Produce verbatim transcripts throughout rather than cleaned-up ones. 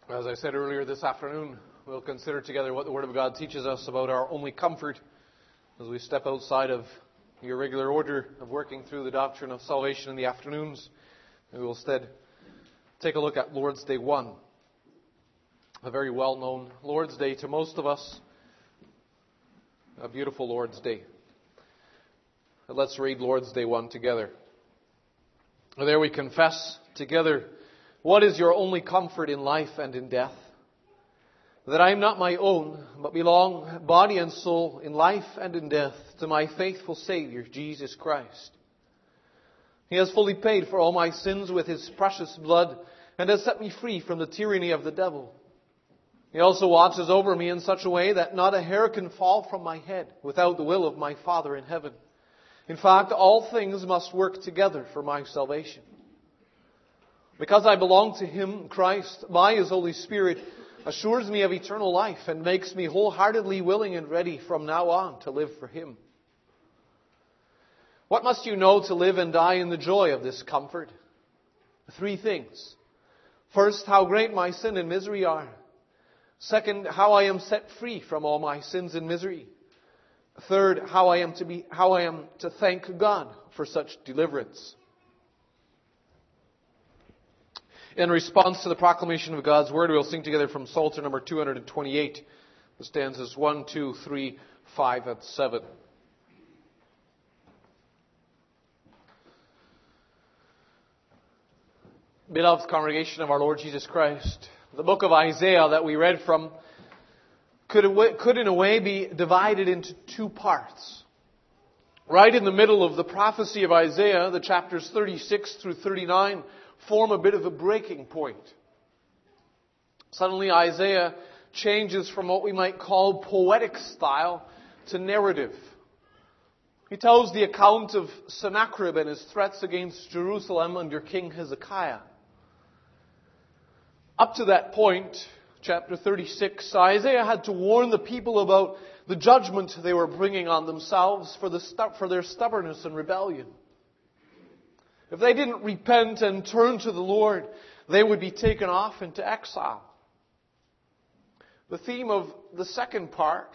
As I said earlier this afternoon, we'll consider together what the Word of God teaches us about our only comfort as we step outside of the irregular order of working through the doctrine of salvation in the afternoons. And we will instead take a look at Lord's Day one, a very well-known Lord's Day to most of us, a beautiful Lord's Day. But let's read Lord's Day one together. There we confess together, what is your only comfort in life and in death? That I am not my own, but belong body and soul in life and in death to my faithful Savior, Jesus Christ. He has fully paid for all my sins with His precious blood and has set me free from the tyranny of the devil. He also watches over me in such a way that not a hair can fall from my head without the will of my Father in heaven. In fact, all things must work together for my salvation. Because I belong to Him, Christ, by His Holy Spirit, assures me of eternal life and makes me wholeheartedly willing and ready from now on to live for Him. What must you know to live and die in the joy of this comfort? Three things. First, how great my sin and misery are. Second, how I am set free from all my sins and misery. Third, how I am to be, how I am to thank God for such deliverance. In response to the proclamation of God's Word, we'll sing together from Psalter number two hundred twenty-eight, the stanzas one, two, three, five, and seven. Beloved congregation of our Lord Jesus Christ, the book of Isaiah that we read from could, could in a way be divided into two parts. Right in the middle of the prophecy of Isaiah, the chapters thirty-six through thirty-nine, form a bit of a breaking point. Suddenly Isaiah changes from what we might call poetic style to narrative. He tells the account of Sennacherib and his threats against Jerusalem under King Hezekiah. Up to that point, chapter thirty-six, Isaiah had to warn the people about the judgment they were bringing on themselves for, the, for their stubbornness and rebellion. If they didn't repent and turn to the Lord, they would be taken off into exile. The theme of the second part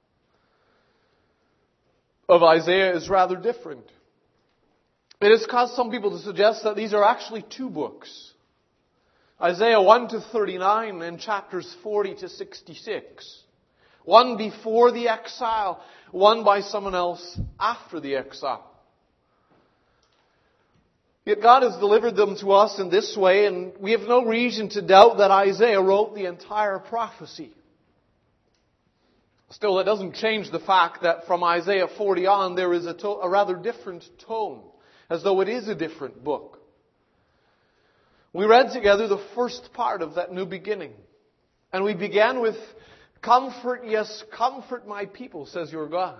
of Isaiah is rather different. It has caused some people to suggest that these are actually two books. Isaiah one to thirty-nine and chapters forty to sixty-six. One before the exile, one by someone else after the exile. Yet God has delivered them to us in this way, and we have no reason to doubt that Isaiah wrote the entire prophecy. Still, that doesn't change the fact that from Isaiah forty on, there is a, to- a rather different tone, as though it is a different book. We read together the first part of that new beginning, and we began with, "Comfort, yes, comfort my people, says your God."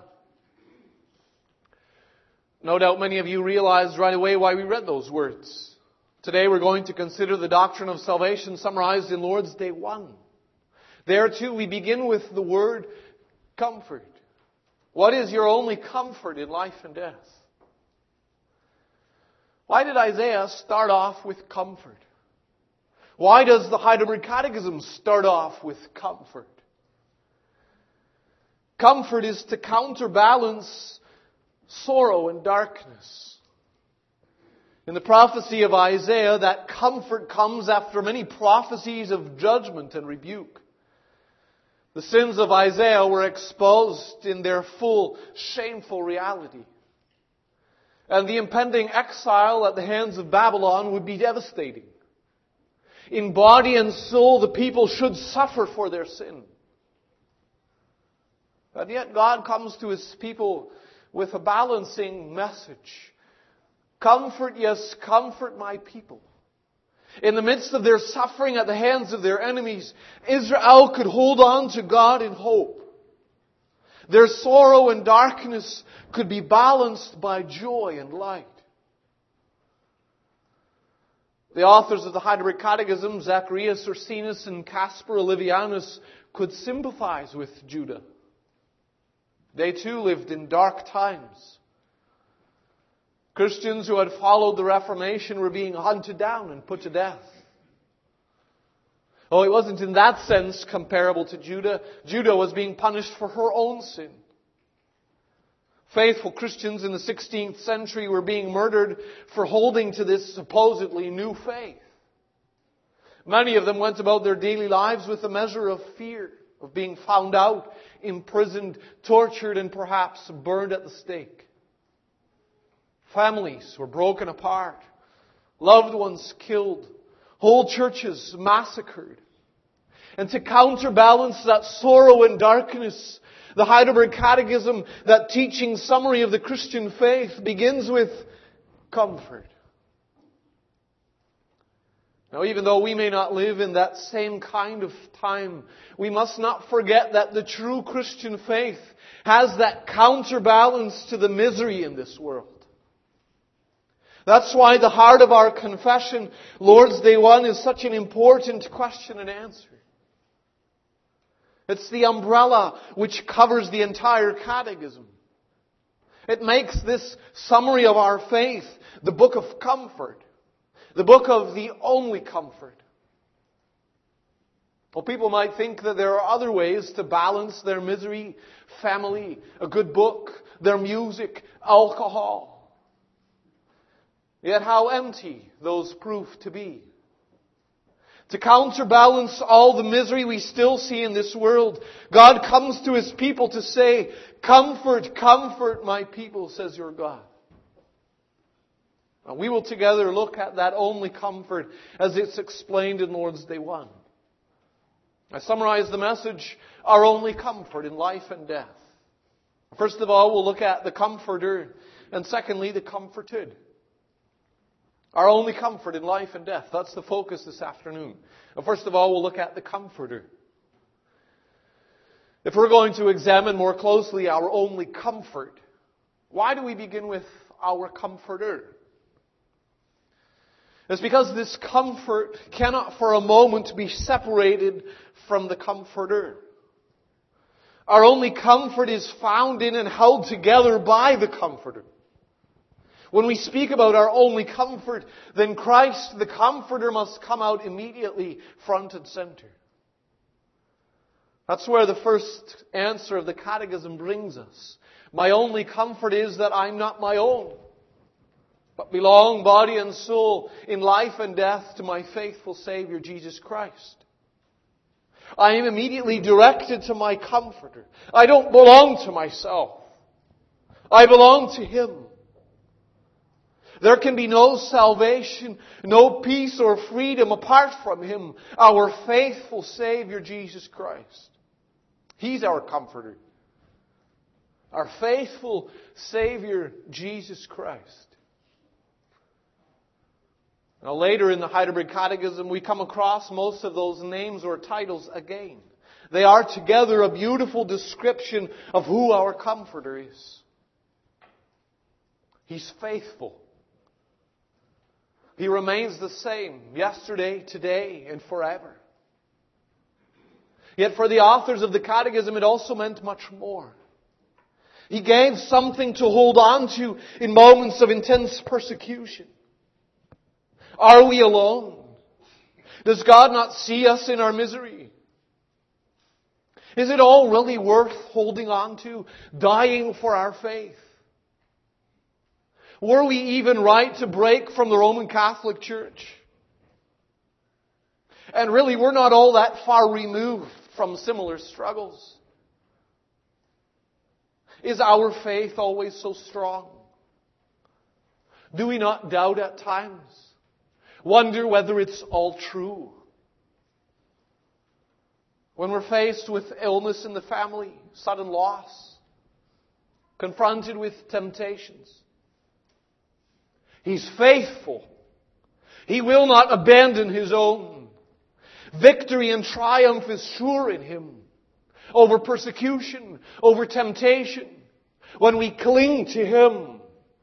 No doubt many of you realized right away why we read those words. Today we're going to consider the doctrine of salvation summarized in Lord's Day one. There too we begin with the word comfort. What is your only comfort in life and death? Why did Isaiah start off with comfort? Why does the Heidelberg Catechism start off with comfort? Comfort is to counterbalance sorrow and darkness. In the prophecy of Isaiah, that comfort comes after many prophecies of judgment and rebuke. The sins of Isaiah were exposed in their full, shameful reality. And the impending exile at the hands of Babylon would be devastating. In body and soul, the people should suffer for their sin. And yet God comes to His people with a balancing message. Comfort, yes, comfort my people. In the midst of their suffering at the hands of their enemies, Israel could hold on to God in hope. Their sorrow and darkness could be balanced by joy and light. The authors of the Heidelberg Catechism, Zacharias Ursinus and Caspar Olivianus, could sympathize with Judah. They too lived in dark times. Christians who had followed the Reformation were being hunted down and put to death. Oh, it wasn't in that sense comparable to Judah. Judah was being punished for her own sin. Faithful Christians in the sixteenth century were being murdered for holding to this supposedly new faith. Many of them went about their daily lives with a measure of fear of being found out, imprisoned, tortured, and perhaps burned at the stake. Families were broken apart, loved ones killed, whole churches massacred. And to counterbalance that sorrow and darkness, the Heidelberg Catechism, that teaching summary of the Christian faith, begins with comfort. Now, even though we may not live in that same kind of time, we must not forget that the true Christian faith has that counterbalance to the misery in this world. That's why the heart of our confession, Lord's Day one, is such an important question and answer. It's the umbrella which covers the entire catechism. It makes this summary of our faith the book of comfort. The book of the only comfort. Well, people might think that there are other ways to balance their misery, family, a good book, their music, alcohol. Yet how empty those prove to be. To counterbalance all the misery we still see in this world, God comes to His people to say, "Comfort, comfort my people," says your God. Now, we will together look at that only comfort as it's explained in Lord's Day one. I summarize the message, our only comfort in life and death. First of all, we'll look at the comforter, and secondly, the comforted. Our only comfort in life and death. That's the focus this afternoon. And first of all, we'll look at the comforter. If we're going to examine more closely our only comfort, why do we begin with our comforter? It's because this comfort cannot for a moment be separated from the comforter. Our only comfort is found in and held together by the comforter. When we speak about our only comfort, then Christ, the comforter, must come out immediately front and center. That's where the first answer of the Catechism brings us. My only comfort is that I'm not my own, but belong body and soul in life and death to my faithful Savior, Jesus Christ. I am immediately directed to my Comforter. I don't belong to myself. I belong to Him. There can be no salvation, no peace or freedom apart from Him, our faithful Savior, Jesus Christ. He's our Comforter. Our faithful Savior, Jesus Christ. Now, later in the Heidelberg Catechism, we come across most of those names or titles again. They are together a beautiful description of who our Comforter is. He's faithful. He remains the same yesterday, today, and forever. Yet for the authors of the Catechism, it also meant much more. He gave something to hold on to in moments of intense persecution. Are we alone? Does God not see us in our misery? Is it all really worth holding on to, dying for our faith? Were we even right to break from the Roman Catholic Church? And really, we're not all that far removed from similar struggles. Is our faith always so strong? Do we not doubt at times? Wonder whether it's all true? When we're faced with illness in the family, sudden loss, confronted with temptations, He's faithful. He will not abandon His own. Victory and triumph is sure in Him. Over persecution, over temptation, when we cling to Him.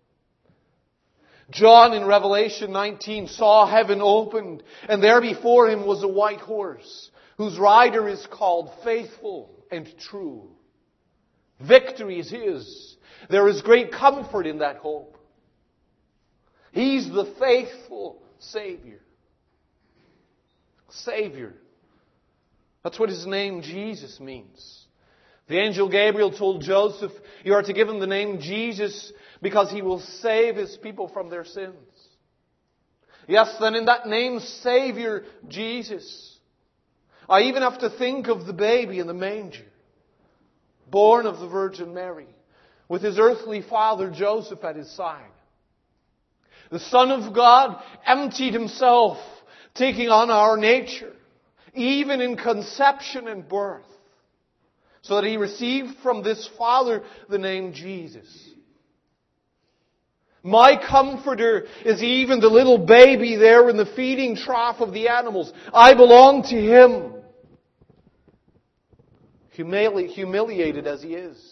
John in Revelation nineteen saw heaven opened, and there before him was a white horse, whose rider is called Faithful and True. Victory is His. There is great comfort in that hope. He's the faithful Savior. Savior. That's what his name Jesus means. The angel Gabriel told Joseph, you are to give him the name Jesus because he will save his people from their sins. Yes, then in that name, Savior Jesus, I even have to think of the baby in the manger, born of the Virgin Mary, with his earthly father Joseph at his side. The Son of God emptied himself, taking on our nature, even in conception and birth, so that he received from this Father the name Jesus. My Comforter is even the little baby there in the feeding trough of the animals. I belong to him, humili- humiliated as he is.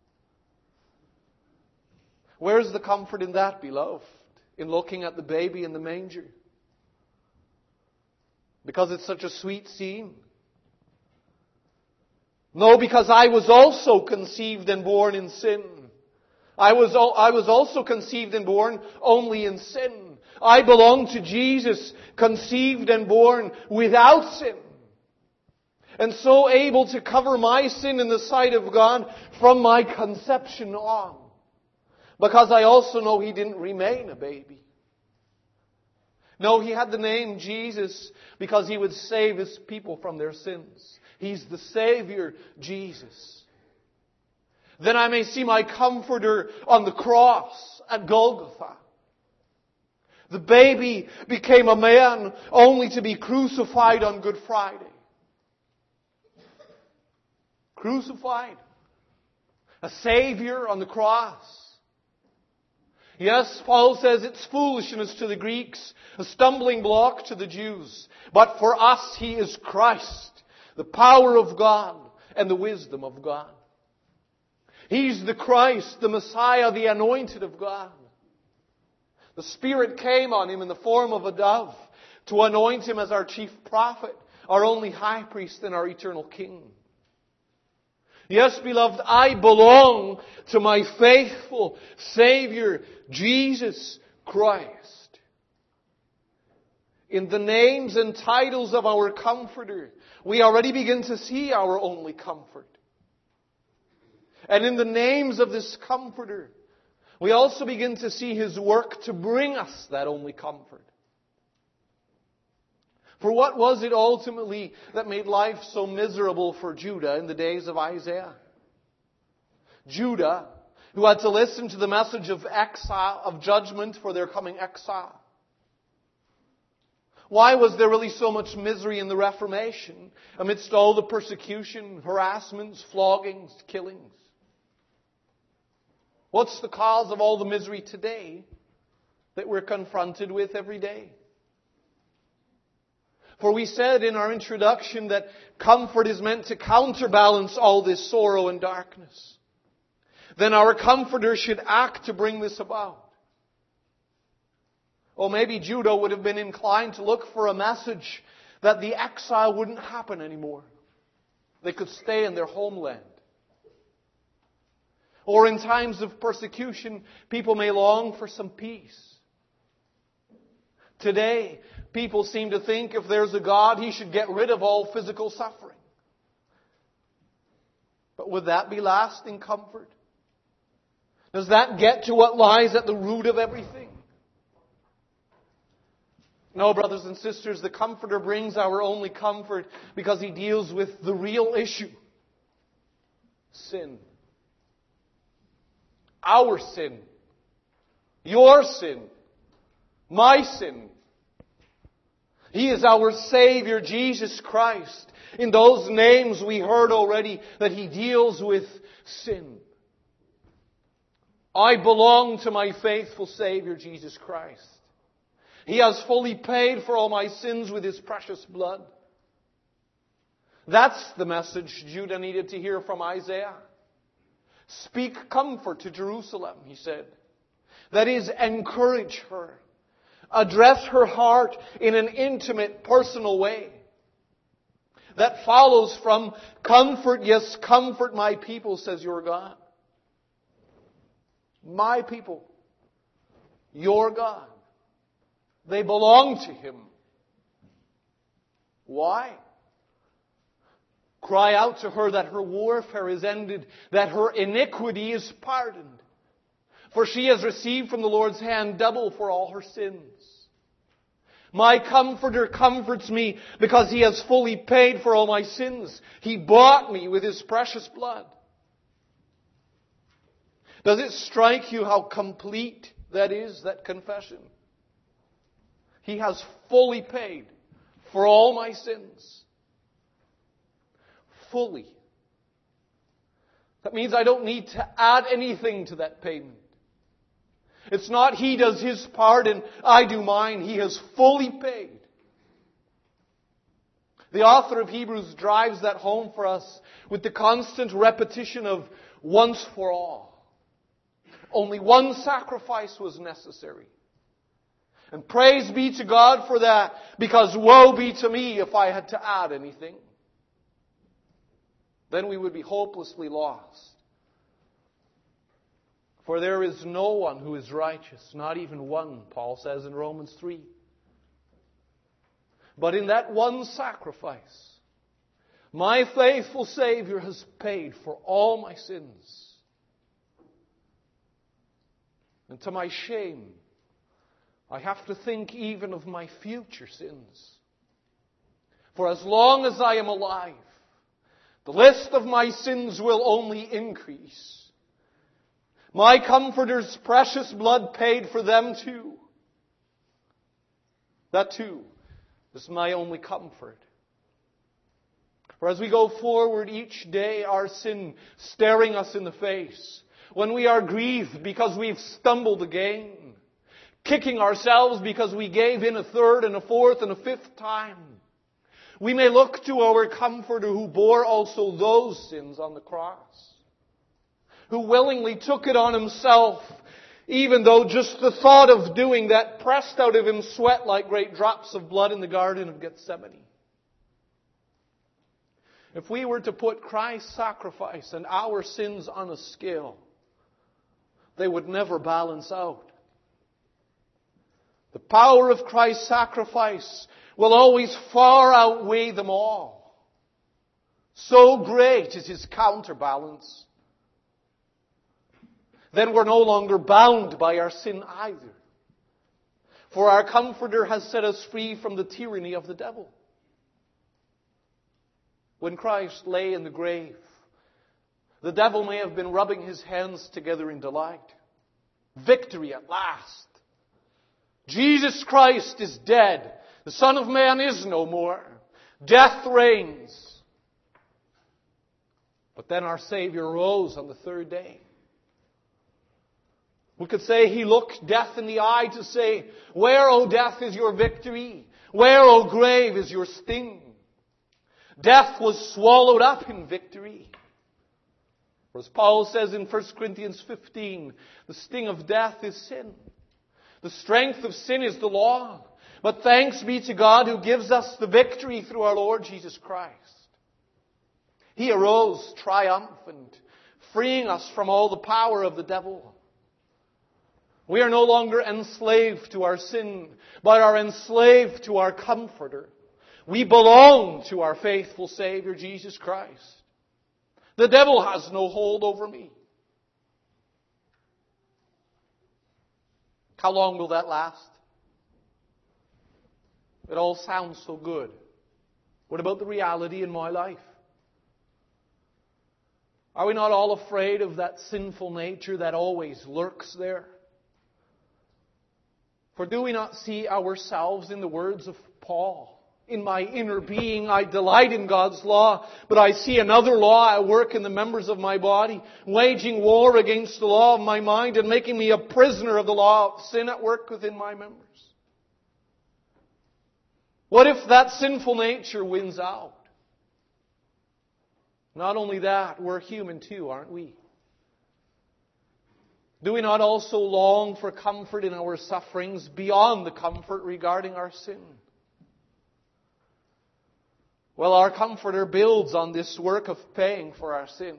Where's the comfort in that, beloved? In looking at the baby in the manger? Because it's such a sweet scene? No, because I was also conceived and born in sin. I was, I was also conceived and born only in sin. I belong to Jesus, conceived and born without sin. And so able to cover my sin in the sight of God from my conception on. Because I also know he didn't remain a baby. No, he had the name Jesus because he would save his people from their sins. He's the Savior, Jesus. Then I may see my Comforter on the cross at Golgotha. The baby became a man only to be crucified on Good Friday. Crucified. A Savior on the cross. Yes, Paul says it's foolishness to the Greeks, a stumbling block to the Jews. But for us he is Christ, the power of God and the wisdom of God. He's the Christ, the Messiah, the anointed of God. The Spirit came on him in the form of a dove to anoint him as our chief prophet, our only high priest and our eternal King. Yes, beloved, I belong to my faithful Savior, Jesus Christ. In the names and titles of our Comforter, we already begin to see our only comfort. And in the names of this Comforter, we also begin to see his work to bring us that only comfort. For what was it ultimately that made life so miserable for Judah in the days of Isaiah? Judah, who had to listen to the message of exile, of judgment for their coming exile. Why was there really so much misery in the Reformation amidst all the persecution, harassments, floggings, killings? What's the cause of all the misery today that we're confronted with every day? For we said in our introduction that comfort is meant to counterbalance all this sorrow and darkness. Then our Comforter should act to bring this about. Or maybe Judah would have been inclined to look for a message that the exile wouldn't happen anymore. They could stay in their homeland. Or in times of persecution, people may long for some peace. Today, people seem to think if there's a God, He should get rid of all physical suffering. But would that be lasting comfort? Does that get to what lies at the root of everything? No, brothers and sisters, the Comforter brings our only comfort because He deals with the real issue. Sin. Our sin. Your sin. My sin. He is our Savior, Jesus Christ. In those names we heard already that He deals with sin. I belong to my faithful Savior, Jesus Christ. He has fully paid for all my sins with His precious blood. That's the message Judah needed to hear from Isaiah. Speak comfort to Jerusalem, he said. That is, encourage her. Address her heart in an intimate, personal way. That follows from, comfort, yes, comfort my people, says your God. My people. Your God. They belong to Him. Why? Cry out to her that her warfare is ended, that her iniquity is pardoned. For she has received from the Lord's hand double for all her sins. My Comforter comforts me because He has fully paid for all my sins. He bought me with His precious blood. Does it strike you how complete that is, that confession? He has fully paid for all my sins. Fully. That means I don't need to add anything to that payment. It's not He does His part and I do mine. He has fully paid. The author of Hebrews drives that home for us with the constant repetition of once for all. Only one sacrifice was necessary. And praise be to God for that, because woe be to me if I had to add anything. Then we would be hopelessly lost. For there is no one who is righteous, not even one, Paul says in Romans three. But in that one sacrifice, my faithful Savior has paid for all my sins. And to my shame, I have to think even of my future sins. For as long as I am alive, the list of my sins will only increase. My Comforter's precious blood paid for them too. That too is my only comfort. For as we go forward each day, our sin staring us in the face, when we are grieved because we've stumbled again, kicking ourselves because we gave in a third and a fourth and a fifth time, we may look to our Comforter who bore also those sins on the cross, who willingly took it on Himself, even though just the thought of doing that pressed out of Him sweat like great drops of blood in the Garden of Gethsemane. If we were to put Christ's sacrifice and our sins on a scale, they would never balance out. The power of Christ's sacrifice will always far outweigh them all. So great is His counterbalance. Then we're no longer bound by our sin either. For our Comforter has set us free from the tyranny of the devil. When Christ lay in the grave, the devil may have been rubbing his hands together in delight. Victory at last. Jesus Christ is dead. The Son of Man is no more. Death reigns. But then our Savior rose on the third day. We could say He looked death in the eye to say, where, O death, is your victory? Where, O grave, is your sting? Death was swallowed up in victory. For as Paul says in First Corinthians fifteen, the sting of death is sin. The strength of sin is the law. But thanks be to God who gives us the victory through our Lord Jesus Christ. He arose triumphant, freeing us from all the power of the devil. We are no longer enslaved to our sin, but are enslaved to our Comforter. We belong to our faithful Savior, Jesus Christ. The devil has no hold over me. How long will that last? It all sounds so good. What about the reality in my life? Are we not all afraid of that sinful nature that always lurks there? For do we not see ourselves in the words of Paul? In my inner being, I delight in God's law, but I see another law at work in the members of my body, waging war against the law of my mind and making me a prisoner of the law of sin at work within my members. What if that sinful nature wins out? Not only that, we're human too, aren't we? Do we not also long for comfort in our sufferings beyond the comfort regarding our sin? Well, our Comforter builds on this work of paying for our sin.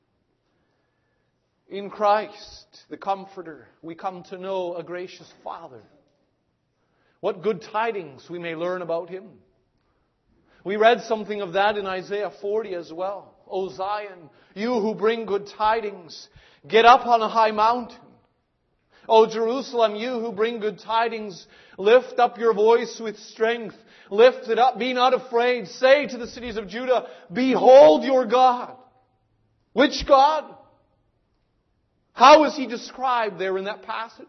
In Christ, the Comforter, we come to know a gracious Father. What good tidings we may learn about Him. We read something of that in Isaiah forty as well. O Zion, you who bring good tidings, get up on a high mountain. O Jerusalem, you who bring good tidings, lift up your voice with strength. Lift it up, be not afraid. Say to the cities of Judah, behold your God. Which God? How is He described there in that passage?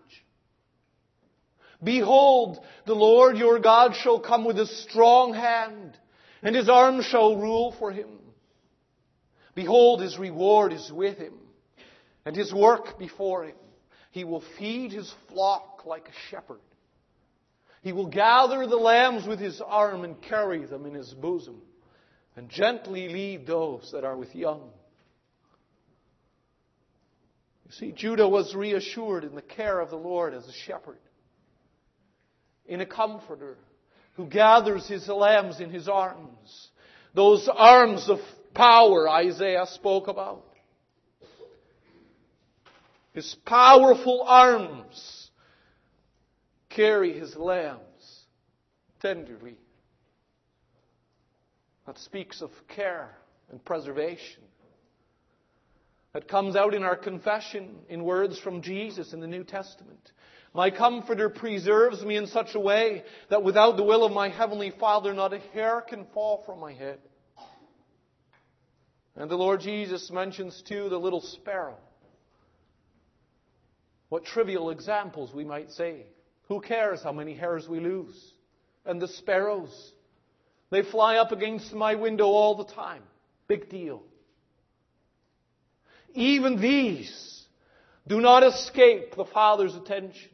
Behold, the Lord your God shall come with a strong hand, and His arm shall rule for Him. Behold, His reward is with Him, and His work before Him. He will feed His flock like a shepherd. He will gather the lambs with His arm and carry them in His bosom, and gently lead those that are with young. You see, Judah was reassured in the care of the Lord as a shepherd, in a comforter who gathers His lambs in His arms. Those arms of power Isaiah spoke about. His powerful arms carry His lambs tenderly. That speaks of care and preservation. That comes out in our confession in words from Jesus in the New Testament. My Comforter preserves me in such a way that without the will of my Heavenly Father, not a hair can fall from my head. And the Lord Jesus mentions too the little sparrow. What trivial examples we might say. Who cares how many hairs we lose? And the sparrows, they fly up against my window all the time. Big deal. Even these do not escape the Father's attention.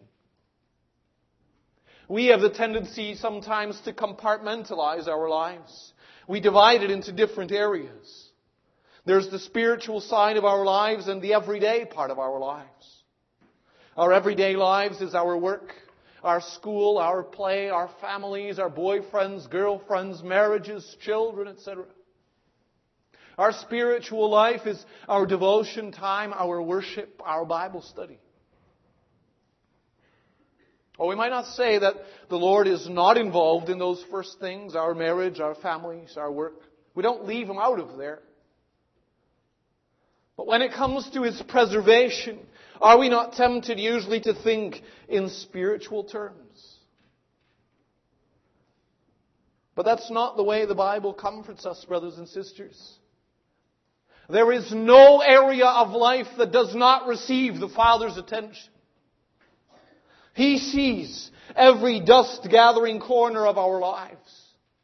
We have the tendency sometimes to compartmentalize our lives. We divide it into different areas. There's the spiritual side of our lives and the everyday part of our lives. Our everyday lives is our work, our school, our play, our families, our boyfriends, girlfriends, marriages, children, et cetera. Our spiritual life is our devotion time, our worship, our Bible study. Or we might not say that the Lord is not involved in those first things, our marriage, our families, our work. We don't leave Him out of there. But when it comes to His preservation, are we not tempted usually to think in spiritual terms? But that's not the way the Bible comforts us, brothers and sisters. There is no area of life that does not receive the Father's attention. He sees every dust-gathering corner of our lives.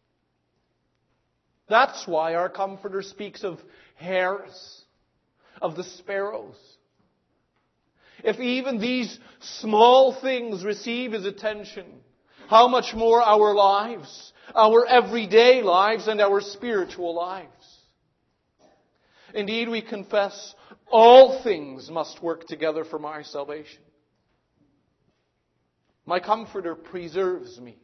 That's why our Comforter speaks of hairs, of the sparrows. If even these small things receive His attention, how much more our lives, our everyday lives and our spiritual lives. Indeed, we confess all things must work together for my salvation. My Comforter preserves me.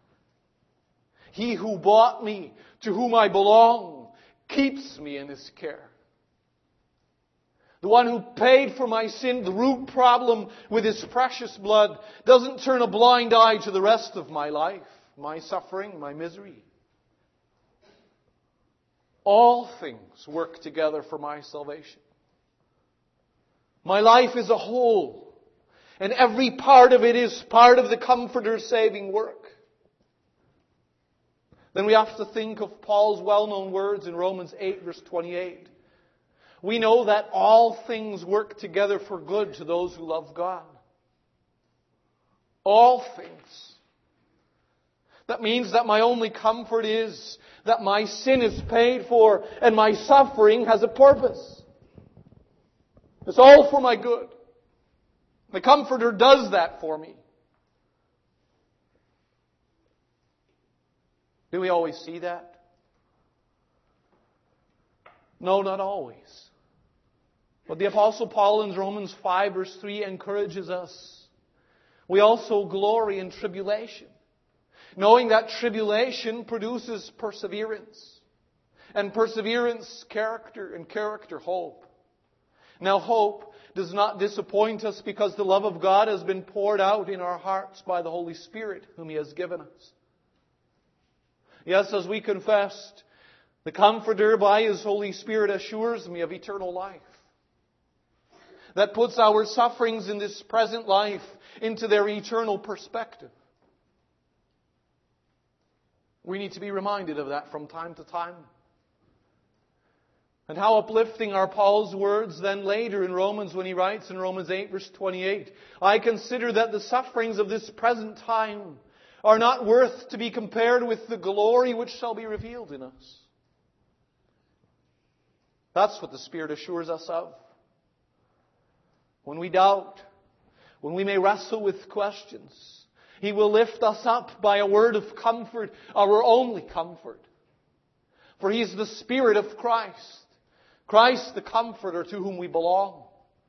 He who bought me, to whom I belong, keeps me in His care. The one who paid for my sin, the root problem, with His precious blood, doesn't turn a blind eye to the rest of my life, my suffering, my misery. All things work together for my salvation. My life is a whole, and every part of it is part of the Comforter's saving work. Then we have to think of Paul's well-known words in Romans eight, verse twenty-eight. We know that all things work together for good to those who love God. All things. That means that my only comfort is that my sin is paid for and my suffering has a purpose. It's all for my good. The Comforter does that for me. Do we always see that? No, not always. But the Apostle Paul in Romans five verse three encourages us. We also glory in tribulation, knowing that tribulation produces perseverance. And perseverance, character, and character, hope. Now hope does not disappoint us because the love of God has been poured out in our hearts by the Holy Spirit whom He has given us. Yes, as we confessed, the Comforter by His Holy Spirit assures me of eternal life. That puts our sufferings in this present life into their eternal perspective. We need to be reminded of that from time to time. And how uplifting are Paul's words then later in Romans when he writes in Romans eight verse twenty-eight, I consider that the sufferings of this present time are not worth to be compared with the glory which shall be revealed in us. That's what the Spirit assures us of. When we doubt, when we may wrestle with questions, He will lift us up by a word of comfort, our only comfort. For He is the Spirit of Christ. Christ the Comforter to whom we belong.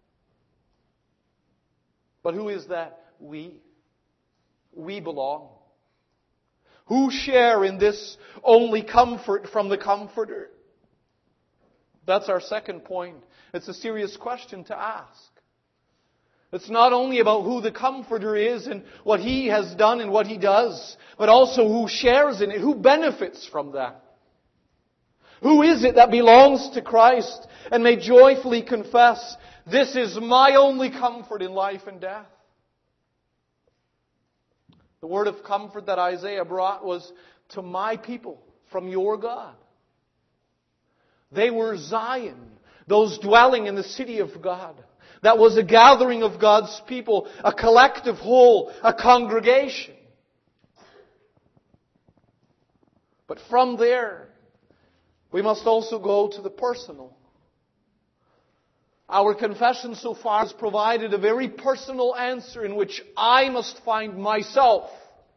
But who is that we? We belong. Who share in this only comfort from the Comforter? That's our second point. It's a serious question to ask. It's not only about who the Comforter is and what He has done and what He does, but also who shares in it, who benefits from that. Who is it that belongs to Christ and may joyfully confess, this is my only comfort in life and death? The word of comfort that Isaiah brought was to my people from your God. They were Zion, those dwelling in the city of God. That was a gathering of God's people, a collective whole, a congregation. But from there, we must also go to the personal. Our confession so far has provided a very personal answer in which I must find myself.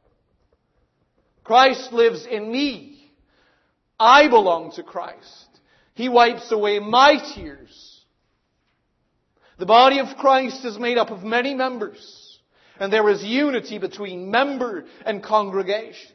Christ lives in me. I belong to Christ. He wipes away my tears. The body of Christ is made up of many members, and there is unity between member and congregation.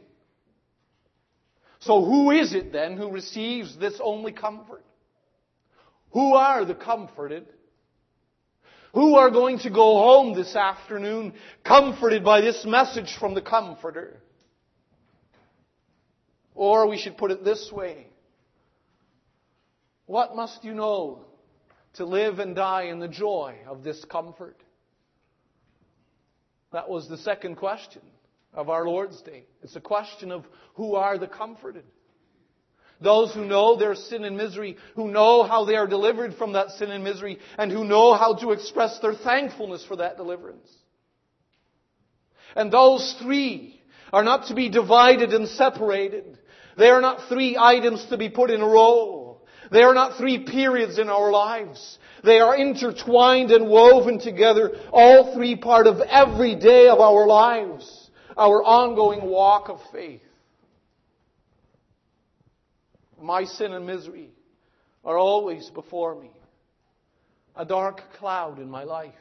So who is it then who receives this only comfort? Who are the comforted? Who are going to go home this afternoon comforted by this message from the Comforter? Or we should put it this way. What must you know to live and die in the joy of this comfort? That was the second question of our Lord's Day. It's a question of who are the comforted. Those who know their sin and misery, who know how they are delivered from that sin and misery, and who know how to express their thankfulness for that deliverance. And those three are not to be divided and separated. They are not three items to be put in a row. They are not three periods in our lives. They are intertwined and woven together, all three part of every day of our lives, our ongoing walk of faith. My sin and misery are always before me, a dark cloud in my life.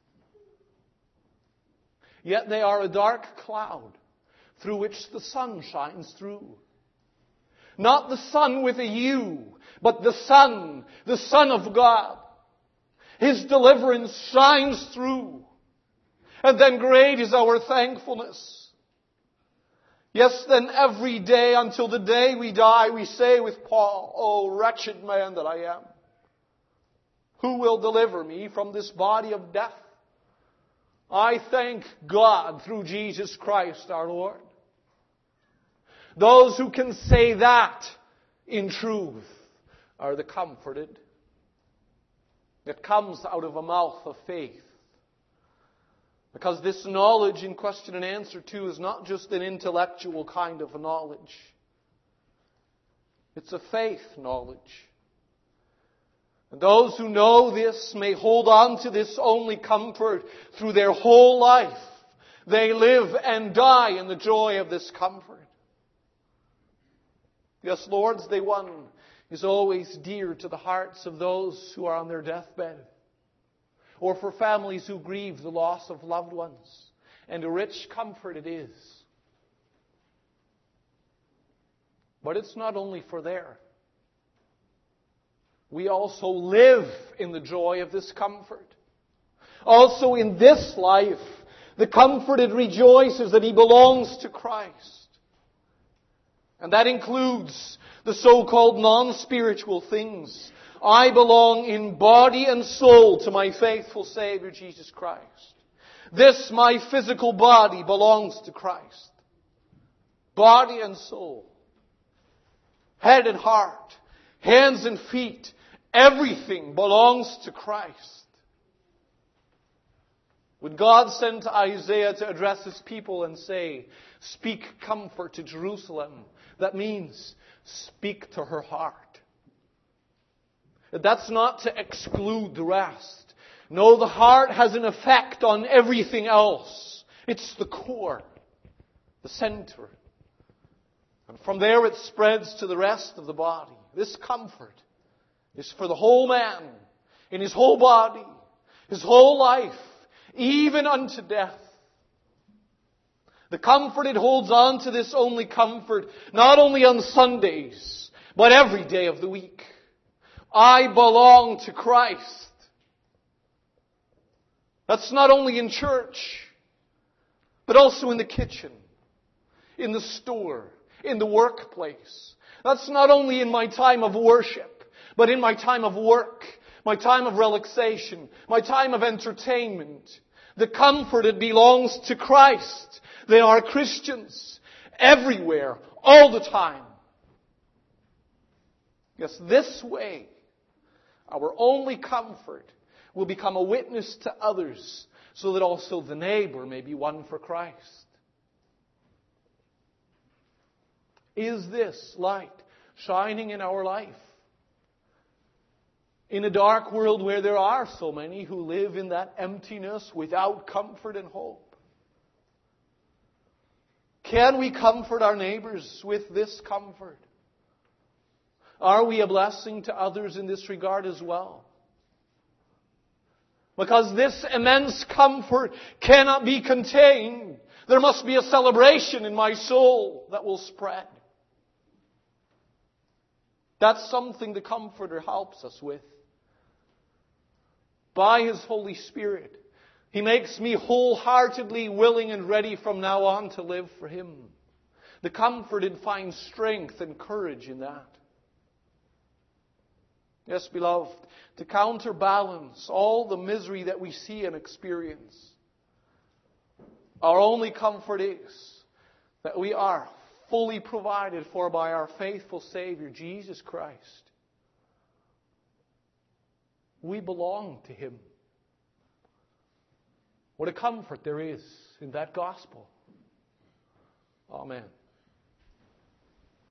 Yet they are a dark cloud through which the sun shines through. Not the sun with a U, but the Son, the Son of God. His deliverance shines through. And then great is our thankfulness. Yes, then every day until the day we die, we say with Paul, "Oh, wretched man that I am, who will deliver me from this body of death?" I thank God through Jesus Christ our Lord. Those who can say that in truth are the comforted. It comes out of a mouth of faith. Because this knowledge in question and answer too is not just an intellectual kind of knowledge. It's a faith knowledge. And those who know this may hold on to this only comfort through their whole life. They live and die in the joy of this comfort. Yes, Lord's Day one is always dear to the hearts of those who are on their deathbed, or for families who grieve the loss of loved ones. And a rich comfort it is. But it's not only for there. We also live in the joy of this comfort. Also in this life, the comforted rejoices that he belongs to Christ. And that includes the so-called non-spiritual things. I belong in body and soul to my faithful Savior, Jesus Christ. This, my physical body, belongs to Christ. Body and soul. Head and heart. Hands and feet. Everything belongs to Christ. When God sent Isaiah to address His people and say, speak comfort to Jerusalem, that means speak to her heart. That's not to exclude the rest. No, the heart has an effect on everything else. It's the core, the center. And from there it spreads to the rest of the body. This comfort is for the whole man, in his whole body, his whole life, even unto death. The comfort, it holds on to this only comfort, not only on Sundays, but every day of the week. I belong to Christ. That's not only in church, but also in the kitchen, in the store, in the workplace. That's not only in my time of worship, but in my time of work, my time of relaxation, my time of entertainment. The comfort, it belongs to Christ. They are Christians everywhere, all the time. Yes, this way, our only comfort will become a witness to others, so that also the neighbor may be won for Christ. Is this light shining in our life? In a dark world where there are so many who live in that emptiness without comfort and hope. Can we comfort our neighbors with this comfort? Are we a blessing to others in this regard as well? Because this immense comfort cannot be contained. There must be a celebration in my soul that will spread. That's something the Comforter helps us with. By His Holy Spirit, He makes me wholeheartedly willing and ready from now on to live for Him. The Comforted finds strength and courage in that. Yes, beloved, to counterbalance all the misery that we see and experience, our only comfort is that we are fully provided for by our faithful Savior, Jesus Christ. We belong to Him. What a comfort there is in that gospel. Amen.